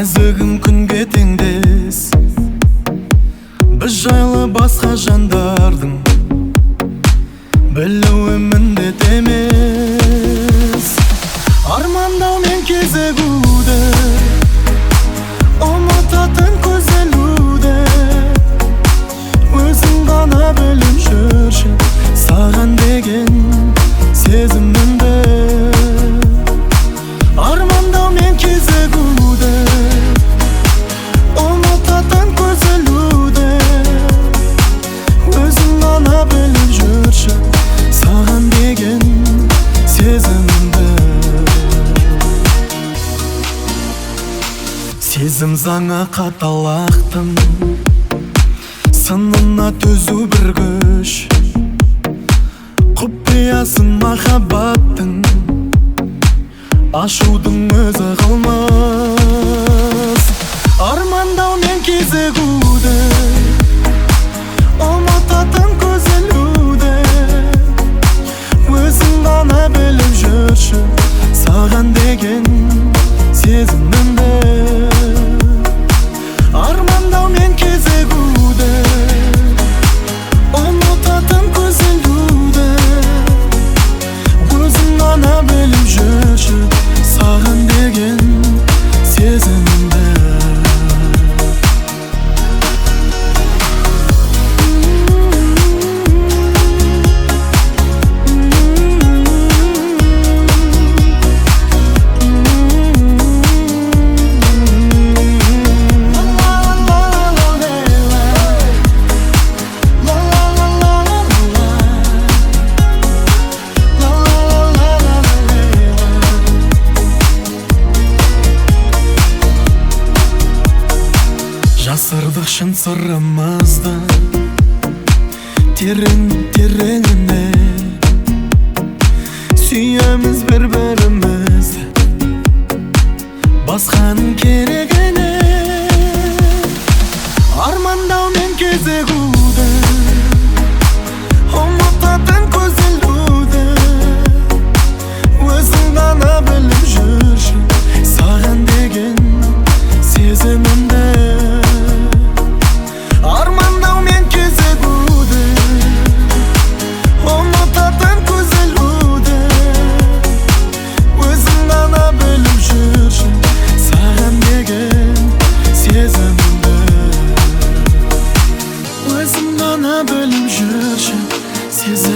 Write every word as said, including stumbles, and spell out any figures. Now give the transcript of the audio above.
нәзігім күнге теңдес, біз жайлы басқа жандардың білуі міндет емес. Армандау мен кезігуді, ұмытатын көзелуді, өзің ғана біліп жүрші саған деген сезімімді. Армандау мен кезігуді, ұмытатын көзелуді, өзің ғана біліп жүрші саған деген сезімімді. Сезім заңа қаталақтың, сынына төзу бір күш, құпиясын махаббаттың, ашудың өзі қылмыс. Армандау мен кезігуді, ұмытатын көзелуді, өзің ғана біліп жүрші саған деген сезімімді. Армандау мен кезігуді, ұмытатын көзелуді, өзің ғана біліп жүрші саған деген сезімімді. Жасырдық шын сырымызды терең-тереңіне, сүйеміз бір-бірімізді басқаның керегіне. Армандау мен кезігуді, ұмытатын көзелуді, өзің ғана біліп жүрші саған деген сезімімді. Армандау мен кезігуді, ұмытатын көзелуді, өзің ғана біліп жүрші саған деген сезімімді. Өзің ғана біліп жүрші сезімімді.